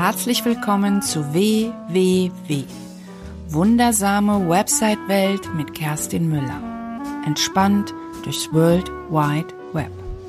Herzlich willkommen zu WWW. Wundersame Website-Welt mit Kerstin Müller. Entspannt durchs World Wide Web.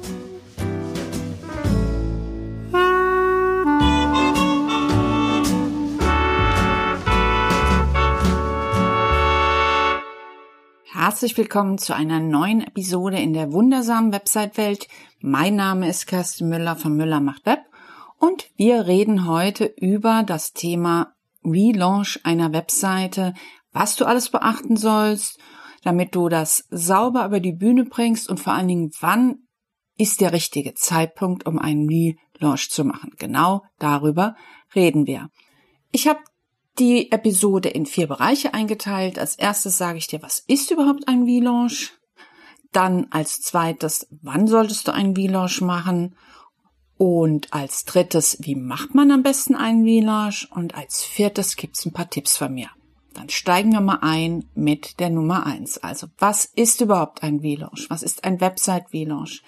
Herzlich willkommen zu einer neuen Episode in der wundersamen Website-Welt. Mein Name ist Kerstin Müller von Müller macht Web und wir reden heute über das Thema Relaunch einer Webseite, was du alles beachten sollst, damit du das sauber über die Bühne bringst und vor allen Dingen, wann ist der richtige Zeitpunkt, um einen Relaunch zu machen. Genau darüber reden wir. Ich habe die Episode in 4 Bereiche eingeteilt. Als erstes sage ich dir, was ist überhaupt ein Relaunch? Dann als zweites, wann solltest du einen Relaunch machen? Und als drittes, wie macht man am besten einen Relaunch? Und als viertes gibt es ein paar Tipps von mir. Dann steigen wir mal ein mit der Nummer 1. Also, was ist überhaupt ein Relaunch? Was ist ein Website-Relaunch?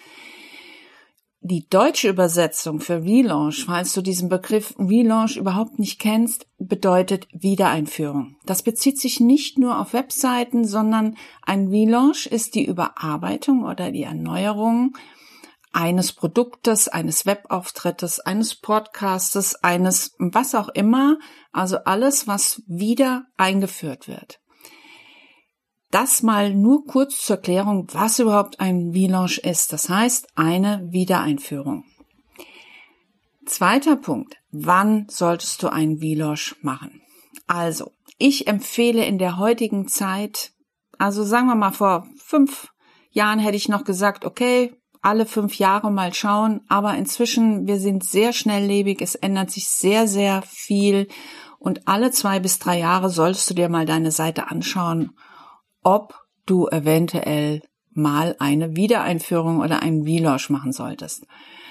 Die deutsche Übersetzung für Relaunch, falls du diesen Begriff Relaunch überhaupt nicht kennst, bedeutet Wiedereinführung. Das bezieht sich nicht nur auf Webseiten, sondern ein Relaunch ist die Überarbeitung oder die Erneuerung eines Produktes, eines Webauftrittes, eines Podcastes, eines was auch immer, also alles, was wieder eingeführt wird. Das mal nur kurz zur Erklärung, was überhaupt ein Relaunch ist. Das heißt, eine Wiedereinführung. Zweiter Punkt. Wann solltest du einen Relaunch machen? Also, ich empfehle in der heutigen Zeit, also sagen wir mal vor 5 Jahren hätte ich noch gesagt, okay, alle 5 Jahre mal schauen, aber inzwischen, wir sind sehr schnelllebig, es ändert sich sehr, sehr viel und alle 2 bis 3 Jahre solltest du dir mal deine Seite anschauen, ob du eventuell mal eine Wiedereinführung oder einen Relaunch machen solltest.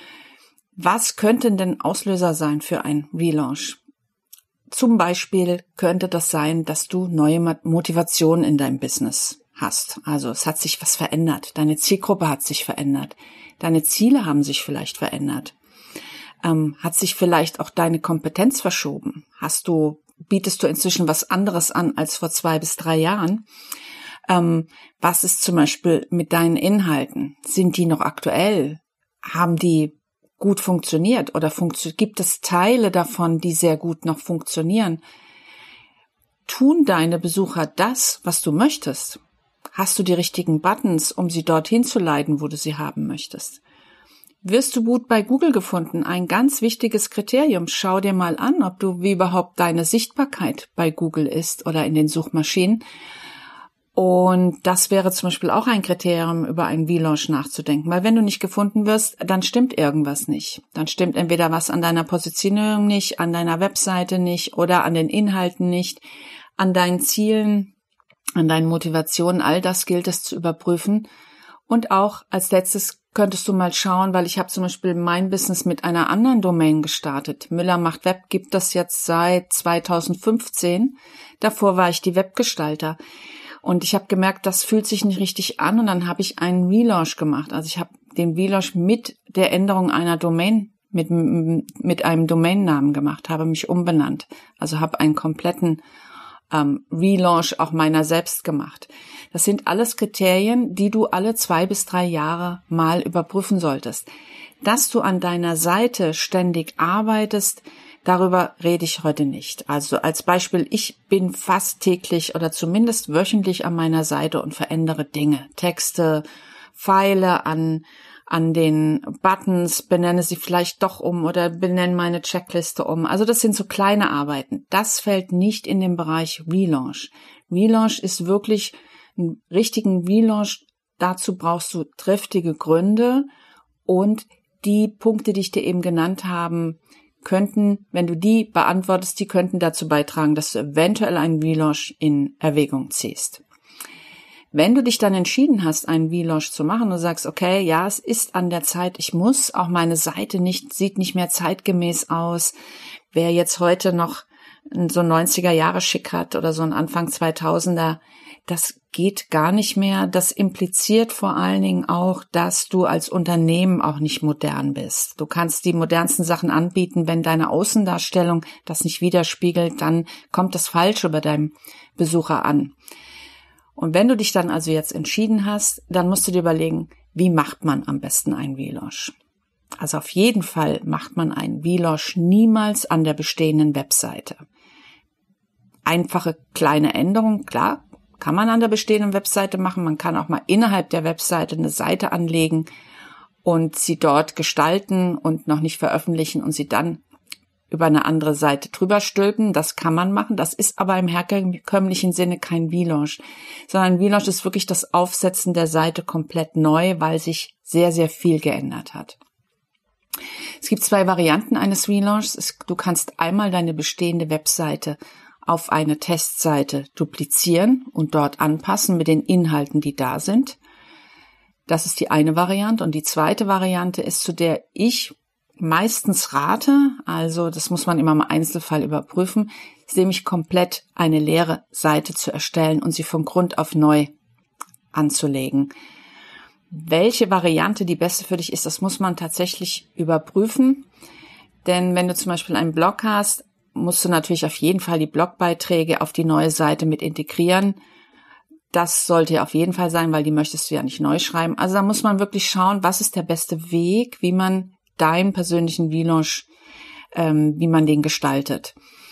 Was könnten denn Auslöser sein für einen Relaunch? Zum Beispiel könnte das sein, dass du neue Motivation in deinem Business hast. Also es hat sich was verändert. Deine Zielgruppe hat sich verändert. Deine Ziele haben sich vielleicht verändert. Hat sich vielleicht auch deine Kompetenz verschoben? Bietest du inzwischen was anderes an als vor 2 bis 3 Jahren? Was ist zum Beispiel mit deinen Inhalten? Sind die noch aktuell? Haben die gut funktioniert oder gibt es Teile davon, die sehr gut noch funktionieren? Tun deine Besucher das, was du möchtest? Hast du die richtigen Buttons, um sie dorthin zu leiten, wo du sie haben möchtest? Wirst du gut bei Google gefunden? Ein ganz wichtiges Kriterium. Schau dir mal an, wie überhaupt deine Sichtbarkeit bei Google ist oder in den Suchmaschinen. Und das wäre zum Beispiel auch ein Kriterium, über einen Relaunch nachzudenken. Weil wenn du nicht gefunden wirst, dann stimmt irgendwas nicht. Dann stimmt entweder was an deiner Positionierung nicht, an deiner Webseite nicht oder an den Inhalten nicht, an deinen Zielen, an deinen Motivationen. All das gilt es zu überprüfen. Und auch als letztes könntest du mal schauen, weil ich habe zum Beispiel mein Business mit einer anderen Domain gestartet. Müller macht Web gibt es jetzt seit 2015. Davor war ich die Webgestalter. Und ich habe gemerkt, das fühlt sich nicht richtig an und dann habe ich einen Relaunch gemacht. Also ich habe den Relaunch mit der Änderung einer Domain, mit einem Domainnamen gemacht, habe mich umbenannt. Also habe einen kompletten Relaunch auch meiner selbst gemacht. Das sind alles Kriterien, die du alle 2 bis 3 Jahre mal überprüfen solltest. Dass du an deiner Seite ständig arbeitest, darüber rede ich heute nicht. Also als Beispiel, ich bin fast täglich oder zumindest wöchentlich an meiner Seite und verändere Dinge. Texte, Pfeile an den Buttons, benenne sie vielleicht doch um oder benenne meine Checkliste um. Also das sind so kleine Arbeiten. Das fällt nicht in den Bereich Relaunch. Relaunch ist wirklich einen richtigen Relaunch. Dazu brauchst du triftige Gründe und die Punkte, die ich dir eben genannt habe, könnten, wenn du die beantwortest, die könnten dazu beitragen, dass du eventuell einen Relaunch in Erwägung ziehst. Wenn du dich dann entschieden hast, einen Relaunch zu machen und sagst, okay, ja, es ist an der Zeit, ich muss, auch meine Seite sieht nicht mehr zeitgemäß aus. Wer jetzt heute noch so ein 90er Jahre Schick hat oder so ein Anfang 2000er, das geht gar nicht mehr. Das impliziert vor allen Dingen auch, dass du als Unternehmen auch nicht modern bist. Du kannst die modernsten Sachen anbieten, wenn deine Außendarstellung das nicht widerspiegelt, dann kommt das Falsche bei deinem Besucher an. Und wenn du dich dann also jetzt entschieden hast, dann musst du dir überlegen, wie macht man am besten einen Vlogs? Also auf jeden Fall macht man einen Vlog niemals an der bestehenden Webseite. Einfache kleine Änderungen, klar, kann man an der bestehenden Webseite machen. Man kann auch mal innerhalb der Webseite eine Seite anlegen und sie dort gestalten und noch nicht veröffentlichen und sie dann über eine andere Seite drüber stülpen. Das kann man machen. Das ist aber im herkömmlichen Sinne kein Vlog, sondern ein Vlog ist wirklich das Aufsetzen der Seite komplett neu, weil sich sehr, sehr viel geändert hat. Es gibt 2 Varianten eines Vlogs. Du kannst einmal deine bestehende Webseite auf eine Testseite duplizieren und dort anpassen mit den Inhalten, die da sind. Das ist die eine Variante. Und die zweite Variante ist, zu der ich meistens rate, also das muss man immer im Einzelfall überprüfen, ist nämlich komplett eine leere Seite zu erstellen und sie von Grund auf neu anzulegen. Welche Variante die beste für dich ist, das muss man tatsächlich überprüfen. Denn wenn du zum Beispiel einen Blog hast, musst du natürlich auf jeden Fall die Blogbeiträge auf die neue Seite mit integrieren. Das sollte ja auf jeden Fall sein, weil die möchtest du ja nicht neu schreiben. Also da muss man wirklich schauen, was ist der beste Weg, wie man deinen persönlichen Vlog, wie man den gestaltet.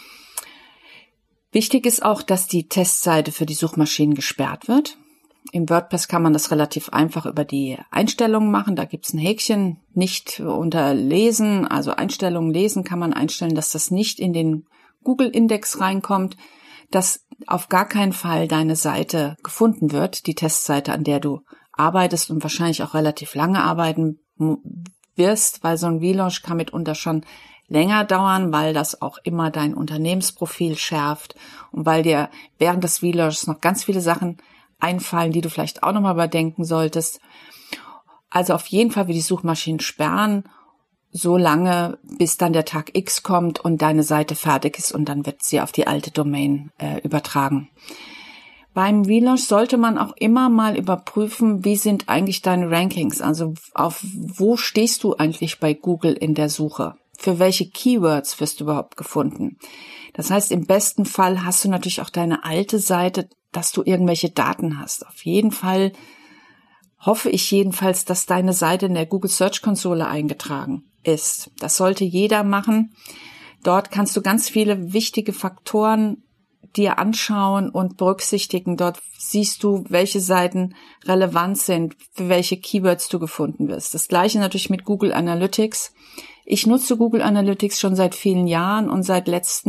Wichtig ist auch, dass die Testseite für die Suchmaschinen gesperrt wird. Im WordPress kann man das relativ einfach über die Einstellungen machen. Da gibt's ein Häkchen, nicht unter Lesen, also Einstellungen lesen kann man einstellen, dass das nicht in den Google-Index reinkommt, dass auf gar keinen Fall deine Seite gefunden wird, die Testseite, an der du arbeitest und wahrscheinlich auch relativ lange arbeiten wirst, weil so ein Vlog kann mitunter schon länger dauern, weil das auch immer dein Unternehmensprofil schärft und weil dir während des Vlogs noch ganz viele Sachen einfallen, die du vielleicht auch nochmal überdenken solltest. Also auf jeden Fall will die Suchmaschinen sperren, so lange, bis dann der Tag X kommt und deine Seite fertig ist und dann wird sie auf die alte Domain übertragen. Beim Vlog sollte man auch immer mal überprüfen, wie sind eigentlich deine Rankings, also auf wo stehst du eigentlich bei Google in der Suche? Für welche Keywords wirst du überhaupt gefunden? Das heißt, im besten Fall hast du natürlich auch deine alte Seite, dass du irgendwelche Daten hast. Auf jeden Fall hoffe ich jedenfalls, dass deine Seite in der Google Search Konsole eingetragen ist. Das sollte jeder machen. Dort kannst du ganz viele wichtige Faktoren dir anschauen und berücksichtigen. Dort siehst du, welche Seiten relevant sind, für welche Keywords du gefunden wirst. Das gleiche natürlich mit Google Analytics. Ich nutze Google Analytics schon seit vielen Jahren und seit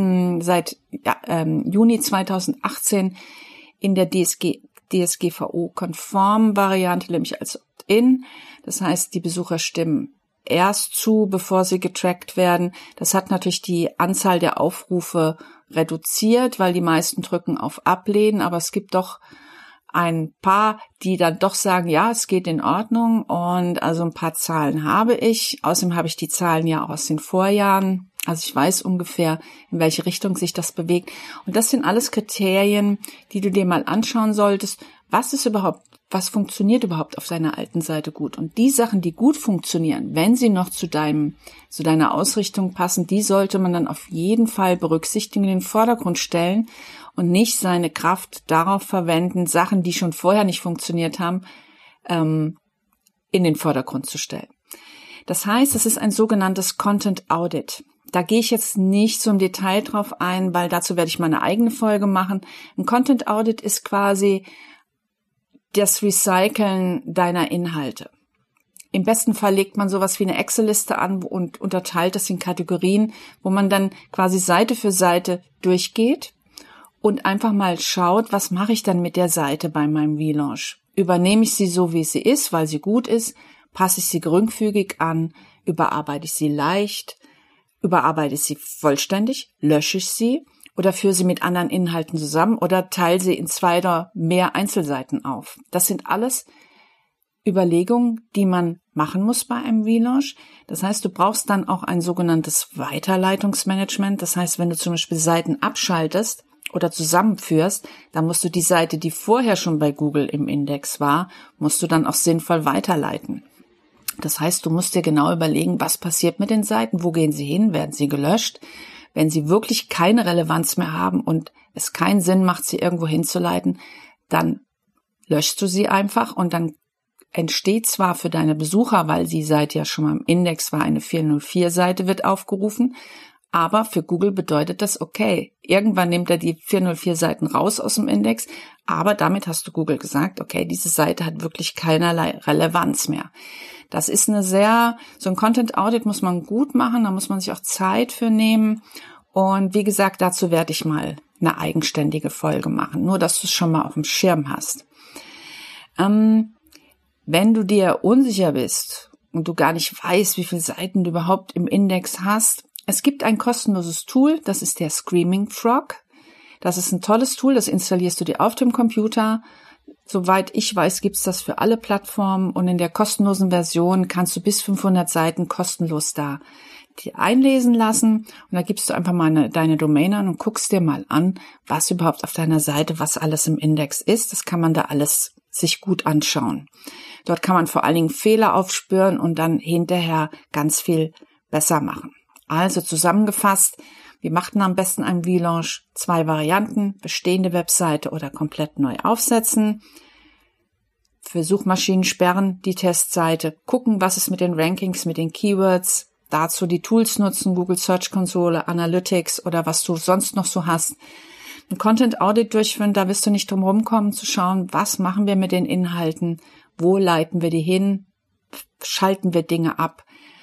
Juni 2018 in der DSGVO-konformen Variante, nämlich als Opt-in. Das heißt, die Besucher stimmen erst zu, bevor sie getrackt werden. Das hat natürlich die Anzahl der Aufrufe reduziert, weil die meisten drücken auf Ablehnen, aber es gibt doch ein paar, die dann doch sagen, ja, es geht in Ordnung und also ein paar Zahlen habe ich. Außerdem habe ich die Zahlen ja auch aus den Vorjahren. Also ich weiß ungefähr, in welche Richtung sich das bewegt. Und das sind alles Kriterien, die du dir mal anschauen solltest. Was funktioniert überhaupt auf deiner alten Seite gut? Und die Sachen, die gut funktionieren, wenn sie noch zu deiner Ausrichtung passen, die sollte man dann auf jeden Fall berücksichtigen, in den Vordergrund stellen und nicht seine Kraft darauf verwenden, Sachen, die schon vorher nicht funktioniert haben, in den Vordergrund zu stellen. Das heißt, es ist ein sogenanntes Content Audit. Da gehe ich jetzt nicht so im Detail drauf ein, weil dazu werde ich mal eine eigene Folge machen. Ein Content Audit ist quasi das Recyceln deiner Inhalte. Im besten Fall legt man sowas wie eine Excel-Liste an und unterteilt das in Kategorien, wo man dann quasi Seite für Seite durchgeht und einfach mal schaut, was mache ich dann mit der Seite bei meinem Vlog? Übernehme ich sie so, wie sie ist, weil sie gut ist? Passe ich sie geringfügig an? Überarbeite ich sie leicht? Überarbeite ich sie vollständig? Lösche ich sie? Oder führe sie mit anderen Inhalten zusammen oder teile sie in 2 oder mehr Einzelseiten auf. Das sind alles Überlegung, die man machen muss bei einem Relaunch. Das heißt, du brauchst dann auch ein sogenanntes Weiterleitungsmanagement. Das heißt, wenn du zum Beispiel Seiten abschaltest oder zusammenführst, dann musst du die Seite, die vorher schon bei Google im Index war, musst du dann auch sinnvoll weiterleiten. Das heißt, du musst dir genau überlegen, was passiert mit den Seiten, wo gehen sie hin, werden sie gelöscht. Wenn sie wirklich keine Relevanz mehr haben und es keinen Sinn macht, sie irgendwo hinzuleiten, dann löschst du sie einfach und dann entsteht zwar für deine Besucher, weil die Seite ja schon mal im Index war, eine 404-Seite wird aufgerufen, aber für Google bedeutet das, okay, irgendwann nimmt er die 404-Seiten raus aus dem Index, aber damit hast du Google gesagt, okay, diese Seite hat wirklich keinerlei Relevanz mehr. Das ist so ein Content Audit muss man gut machen, da muss man sich auch Zeit für nehmen und wie gesagt, dazu werde ich mal eine eigenständige Folge machen, nur dass du es schon mal auf dem Schirm hast. Wenn du dir unsicher bist und du gar nicht weißt, wie viele Seiten du überhaupt im Index hast, es gibt ein kostenloses Tool, das ist der Screaming Frog. Das ist ein tolles Tool, das installierst du dir auf dem Computer. Soweit ich weiß, gibt's das für alle Plattformen und in der kostenlosen Version kannst du bis 500 Seiten kostenlos da dir einlesen lassen und da gibst du einfach mal deine Domain an und guckst dir mal an, was überhaupt auf deiner Seite, was alles im Index ist. Das kann man da alles sich gut anschauen. Dort kann man vor allen Dingen Fehler aufspüren und dann hinterher ganz viel besser machen. Also zusammengefasst, wir machten am besten einen Relaunch, 2 Varianten, bestehende Webseite oder komplett neu aufsetzen. Für Suchmaschinen sperren die Testseite, gucken, was ist mit den Rankings, mit den Keywords, dazu die Tools nutzen, Google Search Console, Analytics oder was du sonst noch so hast. Ein Content Audit durchführen, da wirst du nicht drum rumkommen zu schauen, was machen wir mit den Inhalten, wo leiten wir die hin, schalten wir Dinge ab.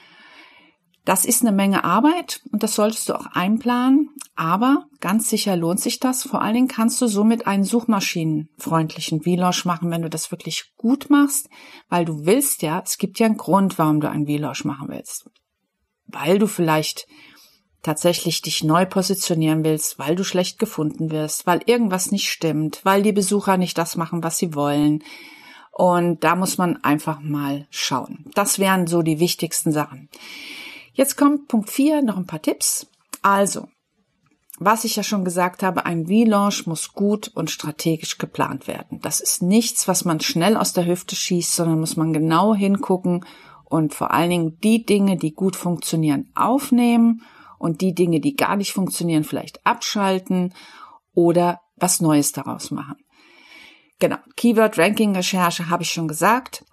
Das ist eine Menge Arbeit und das solltest du auch einplanen, aber ganz sicher lohnt sich das. Vor allen Dingen kannst du somit einen suchmaschinenfreundlichen Relaunch machen, wenn du das wirklich gut machst, weil du willst ja, es gibt ja einen Grund, warum du einen Relaunch machen willst. Weil du vielleicht tatsächlich dich neu positionieren willst, weil du schlecht gefunden wirst, weil irgendwas nicht stimmt, weil die Besucher nicht das machen, was sie wollen. Und da muss man einfach mal schauen. Das wären so die wichtigsten Sachen. Jetzt kommt Punkt 4, noch ein paar Tipps. Also, was ich ja schon gesagt habe, ein Relaunch muss gut und strategisch geplant werden. Das ist nichts, was man schnell aus der Hüfte schießt, sondern muss man genau hingucken und vor allen Dingen die Dinge, die gut funktionieren, aufnehmen und die Dinge, die gar nicht funktionieren, vielleicht abschalten oder was Neues daraus machen. Genau, Keyword-Ranking-Recherche habe ich schon gesagt.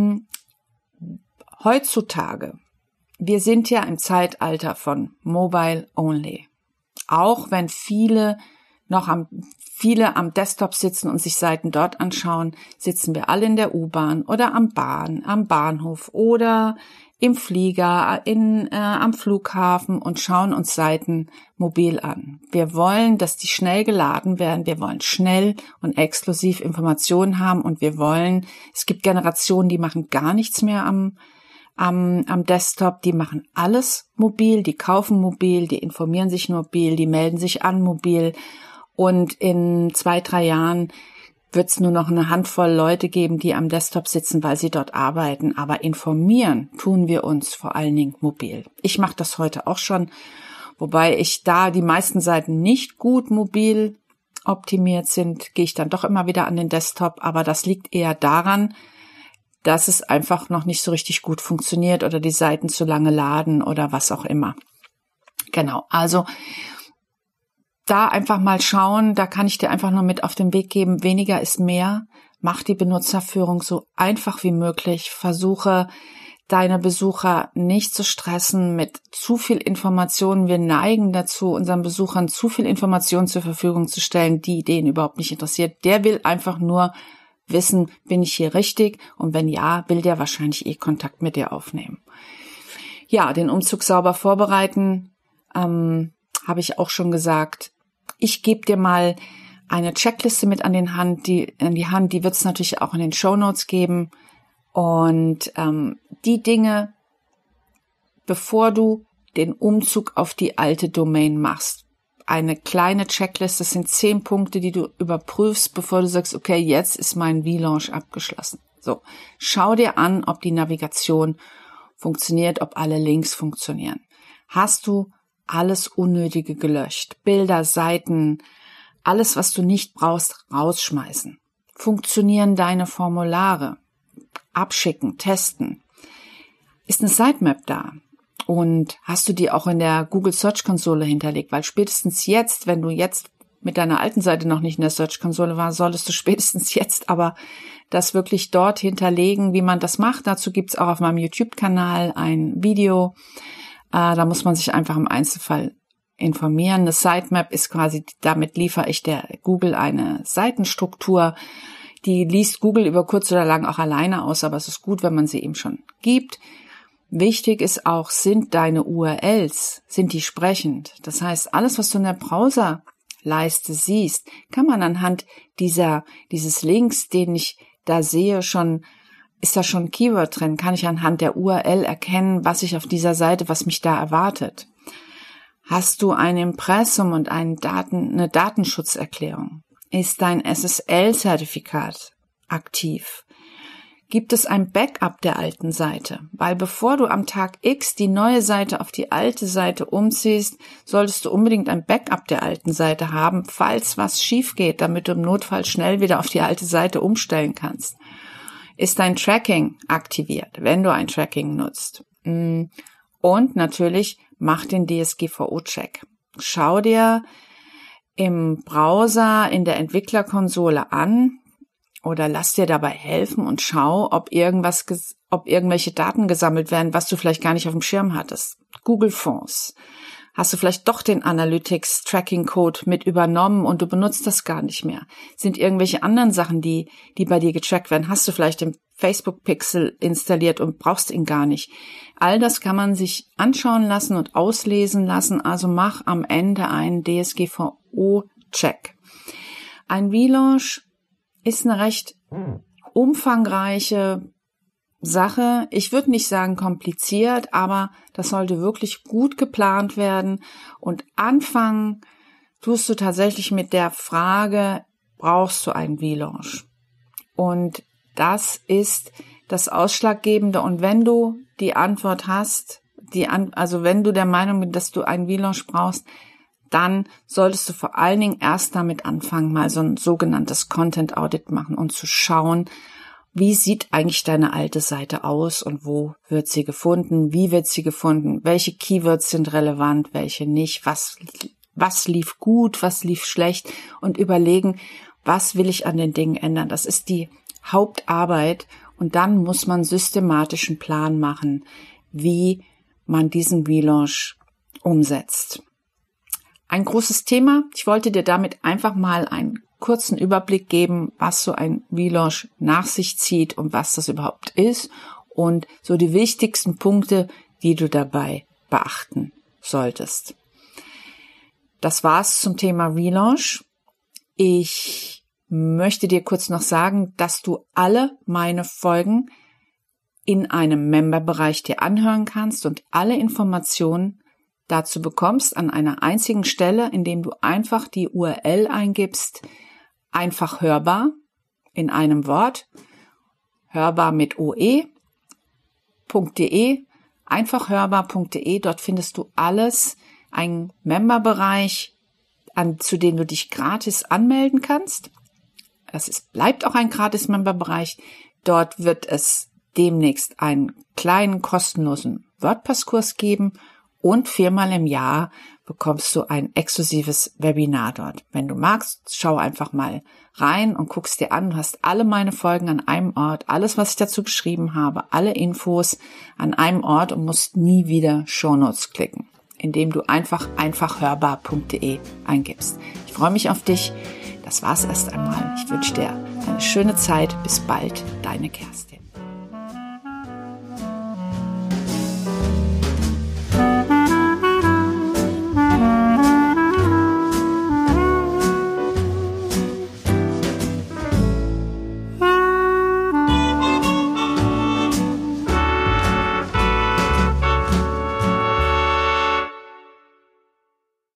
Heutzutage, wir sind ja im Zeitalter von Mobile Only. Auch wenn viele am Desktop sitzen und sich Seiten dort anschauen, sitzen wir alle in der U-Bahn oder am Bahnhof oder im Flieger, am Flughafen und schauen uns Seiten mobil an. Wir wollen, dass die schnell geladen werden. Wir wollen schnell und exklusiv Informationen haben und es gibt Generationen, die machen gar nichts mehr am Desktop, die machen alles mobil, die kaufen mobil, die informieren sich mobil, die melden sich an mobil und in 2-3 Jahren wird es nur noch eine Handvoll Leute geben, die am Desktop sitzen, weil sie dort arbeiten, aber informieren tun wir uns vor allen Dingen mobil. Ich mache das heute auch schon, wobei die meisten Seiten nicht gut mobil optimiert sind, gehe ich dann doch immer wieder an den Desktop, aber das liegt eher daran, dass es einfach noch nicht so richtig gut funktioniert oder die Seiten zu lange laden oder was auch immer. Genau, also da einfach mal schauen, da kann ich dir einfach nur mit auf den Weg geben, weniger ist mehr. Mach die Benutzerführung so einfach wie möglich. Versuche, deine Besucher nicht zu stressen mit zu viel Informationen. Wir neigen dazu, unseren Besuchern zu viel Informationen zur Verfügung zu stellen, die den überhaupt nicht interessiert. Der will einfach nur wissen, bin ich hier richtig? Und wenn ja, will der wahrscheinlich Kontakt mit dir aufnehmen. Ja, den Umzug sauber vorbereiten, habe ich auch schon gesagt. Ich gebe dir mal eine Checkliste mit an die Hand, die wird es natürlich auch in den Shownotes geben. Und die Dinge, bevor du den Umzug auf die alte Domain machst, eine kleine Checkliste, das sind 10 Punkte, die du überprüfst, bevor du sagst, okay, jetzt ist mein Relaunch abgeschlossen. So, schau dir an, ob die Navigation funktioniert, ob alle Links funktionieren. Hast du alles Unnötige gelöscht? Bilder, Seiten, alles, was du nicht brauchst, rausschmeißen. Funktionieren deine Formulare? Abschicken, testen. Ist eine Sitemap da? Und hast du die auch in der Google Search Konsole hinterlegt? Weil spätestens jetzt, wenn du jetzt mit deiner alten Seite noch nicht in der Search Konsole war, solltest du spätestens jetzt aber das wirklich dort hinterlegen, wie man das macht. Dazu gibt's auch auf meinem YouTube-Kanal ein Video. Da muss man sich einfach im Einzelfall informieren. Eine Sitemap ist quasi, damit liefere ich der Google eine Seitenstruktur. Die liest Google über kurz oder lang auch alleine aus, aber es ist gut, wenn man sie ihm schon gibt. Wichtig ist auch, sind deine URLs, sind die sprechend? Das heißt, alles, was du in der Browserleiste siehst, kann man anhand dieses Links, den ich da sehe, ist da schon ein Keyword drin, kann ich anhand der URL erkennen, was ich auf dieser Seite, was mich da erwartet. Hast du ein Impressum und eine Datenschutzerklärung? Ist dein SSL-Zertifikat aktiv? Gibt es ein Backup der alten Seite? Weil bevor du am Tag X die neue Seite auf die alte Seite umziehst, solltest du unbedingt ein Backup der alten Seite haben, falls was schief geht, damit du im Notfall schnell wieder auf die alte Seite umstellen kannst. Ist dein Tracking aktiviert, wenn du ein Tracking nutzt? Und natürlich mach den DSGVO-Check. Schau dir im Browser in der Entwicklerkonsole an, oder lass dir dabei helfen und schau, ob irgendwelche Daten gesammelt werden, was du vielleicht gar nicht auf dem Schirm hattest. Google Fonds. Hast du vielleicht doch den Analytics Tracking Code mit übernommen und du benutzt das gar nicht mehr? Sind irgendwelche anderen Sachen, die bei dir getrackt werden? Hast du vielleicht den Facebook Pixel installiert und brauchst ihn gar nicht? All das kann man sich anschauen lassen und auslesen lassen. Also mach am Ende einen DSGVO-Check. Ein Relaunch ist eine recht umfangreiche Sache. Ich würde nicht sagen kompliziert, aber das sollte wirklich gut geplant werden. Und anfangen tust du tatsächlich mit der Frage, brauchst du einen Relaunch? Und das ist das Ausschlaggebende. Und wenn du die Antwort hast, also wenn du der Meinung bist, dass du einen Relaunch brauchst, dann solltest du vor allen Dingen erst damit anfangen, mal so ein sogenanntes Content Audit machen und zu schauen, wie sieht eigentlich deine alte Seite aus und wo wird sie gefunden, wie wird sie gefunden, welche Keywords sind relevant, welche nicht, was lief gut, was lief schlecht und überlegen, was will ich an den Dingen ändern. Das ist die Hauptarbeit und dann muss man systematischen Plan machen, wie man diesen Relaunch umsetzt. Ein großes Thema. Ich wollte dir damit einfach mal einen kurzen Überblick geben, was so ein Relaunch nach sich zieht und was das überhaupt ist und so die wichtigsten Punkte, die du dabei beachten solltest. Das war's zum Thema Relaunch. Ich möchte dir kurz noch sagen, dass du alle meine Folgen in einem Memberbereich dir anhören kannst und alle Informationen dazu bekommst an einer einzigen Stelle, indem du einfach die URL eingibst, einfach hörbar in einem Wort, hörbar mit oe.de, einfachhörbar.de, dort findest du alles, einen Memberbereich, zu dem du dich gratis anmelden kannst. Bleibt auch ein gratis Memberbereich. Dort wird es demnächst einen kleinen kostenlosen WordPress-Kurs geben und 4-mal im Jahr bekommst du ein exklusives Webinar dort. Wenn du magst, schau einfach mal rein und guckst dir an. Du hast alle meine Folgen an einem Ort, alles, was ich dazu geschrieben habe, alle Infos an einem Ort und musst nie wieder Shownotes klicken, indem du einfachhörbar.de eingibst. Ich freue mich auf dich. Das war's erst einmal. Ich wünsche dir eine schöne Zeit. Bis bald, deine Kerstin.